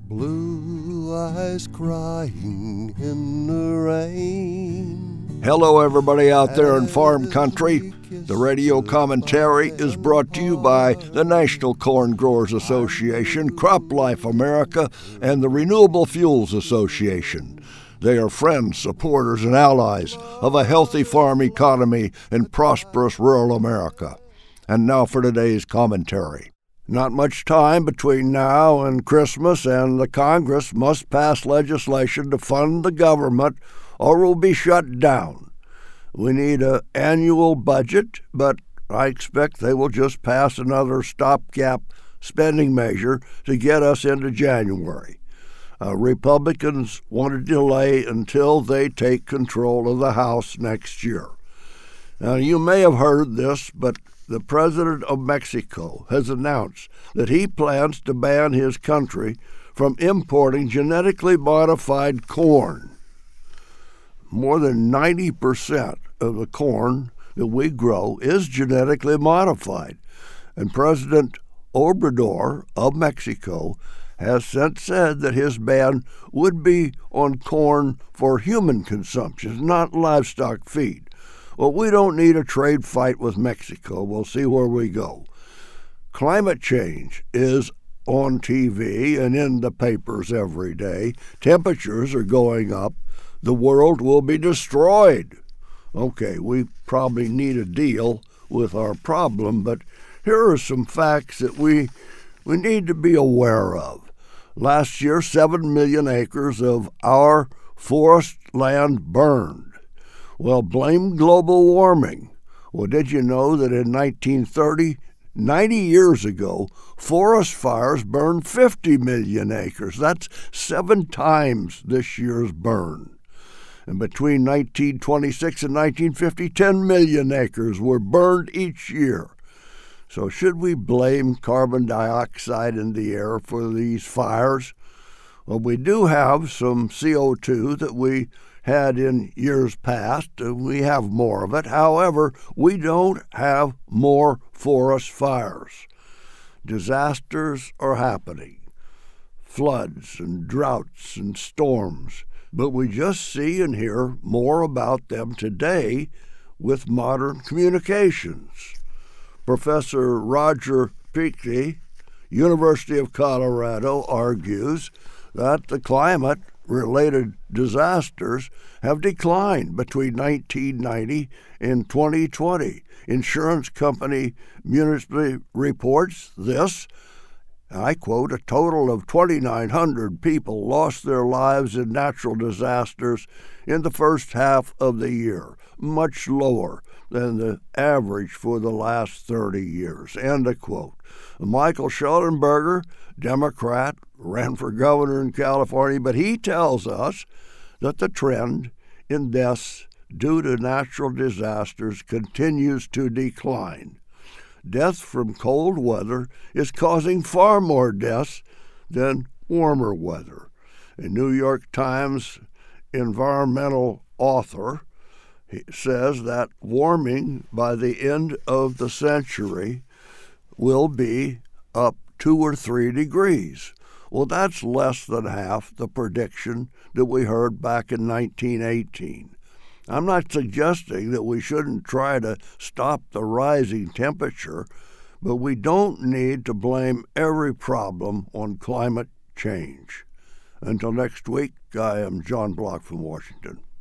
Blue eyes crying in the rain. Hello, everybody out there in farm country. The radio commentary is brought to you by the National Corn Growers Association, CropLife America, and the Renewable Fuels Association. They are friends, supporters, and allies of a healthy farm economy in prosperous rural America. And now for today's commentary. Not much time between now and Christmas, and the Congress must pass legislation to fund the government or we'll be shut down. We need an annual budget, but I expect they will just pass another stopgap spending measure to get us into January. Republicans want to delay until they take control of the House next year. Now, you may have heard this, but the president of Mexico has announced that he plans to ban his country from importing genetically modified corn. More than 90% of the corn that we grow is genetically modified, and President Obrador of Mexico has since said that his ban would be on corn for human consumption, not livestock feed. Well, we don't need a trade fight with Mexico. We'll see where we go. Climate change is on TV and in the papers every day. Temperatures are going up. The world will be destroyed. Okay, we probably need a deal with our problem, but here are some facts that we need to be aware of. Last year, 7 million acres of our forest land burned. Well, blame global warming. Well, did you know that in 1930, 90 years ago, forest fires burned 50 million acres? That's 7 times this year's burn. And between 1926 and 1950, 10 million acres were burned each year. So should we blame carbon dioxide in the air for these fires? Well, we do have some CO2 that we had in years past. We have more of it. However, we don't have more forest fires. Disasters are happening, floods and droughts and storms, but we just see and hear more about them today with modern communications. Professor Roger Pichli, University of Colorado, argues that the climate-related disasters have declined between 1990 and 2020. Insurance company Municipal reports this, I quote, a total of 2,900 people lost their lives in natural disasters in the first half of the year, much lower than the average for the last 30 years, end of quote. Michael Shellenberger, Democrat, ran for governor in California, but he tells us that the trend in deaths due to natural disasters continues to decline. Death from cold weather is causing far more deaths than warmer weather. A New York Times environmental author says that warming by the end of the century will be up 2 or 3 degrees. Well, that's less than half the prediction that we heard back in 1918. I'm not suggesting that we shouldn't try to stop the rising temperature, but we don't need to blame every problem on climate change. Until next week, I am John Block from Washington.